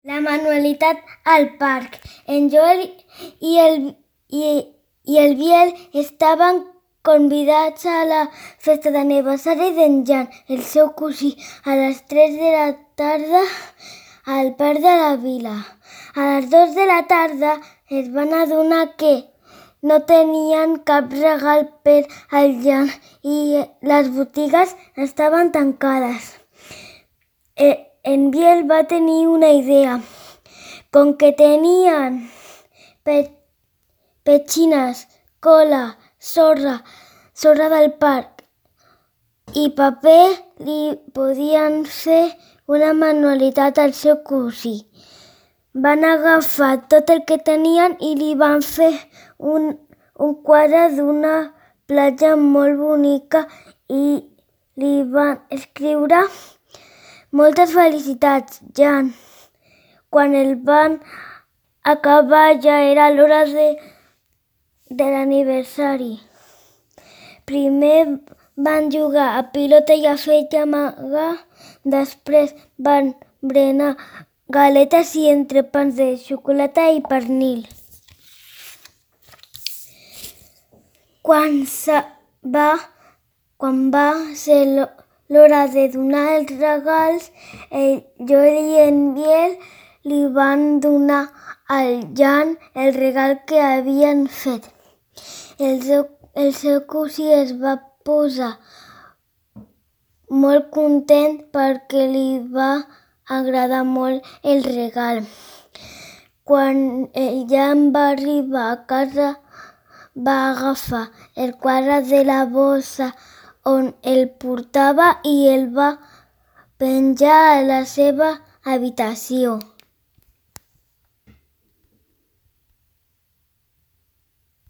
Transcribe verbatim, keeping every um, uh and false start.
La manualitat al parc. En Joel i el, i, i el Biel estaven convidats a la festa d'aniversari d'en Jan, el seu cosí, a les tres de la tarda al parc de la vila. A les dues de la tarda es van adonar que no tenien cap regal per al Jan i les botigues estaven tancades. Eh, En Biel va tenir una idea. Com que tenien pe petxines, cola, sorra, sorra del parc i paper, li podien fer una manualitat al seu cosí. Van agafar tot el que tenien i li van fer un, un quadre d'una platja molt bonica i li van escriure moltes felicitats, Jan. Quan el van acabar ja era l'hora de, de l'aniversari. Primer van jugar a pilota i a fer amagar, després van berenar galetes i entrepans de xocolata i pernil. Quan, va, quan va ser l'hora de donar els regals, el Joel i en Biel li van donar al Jan el regal que havien fet. El seu, el seu cosí es va posar molt content perquè li va agradar molt el regal. Quan el Jan va arribar a casa, va agafar el quadre de la bossa on el portava i el va penjar a la seva habitació.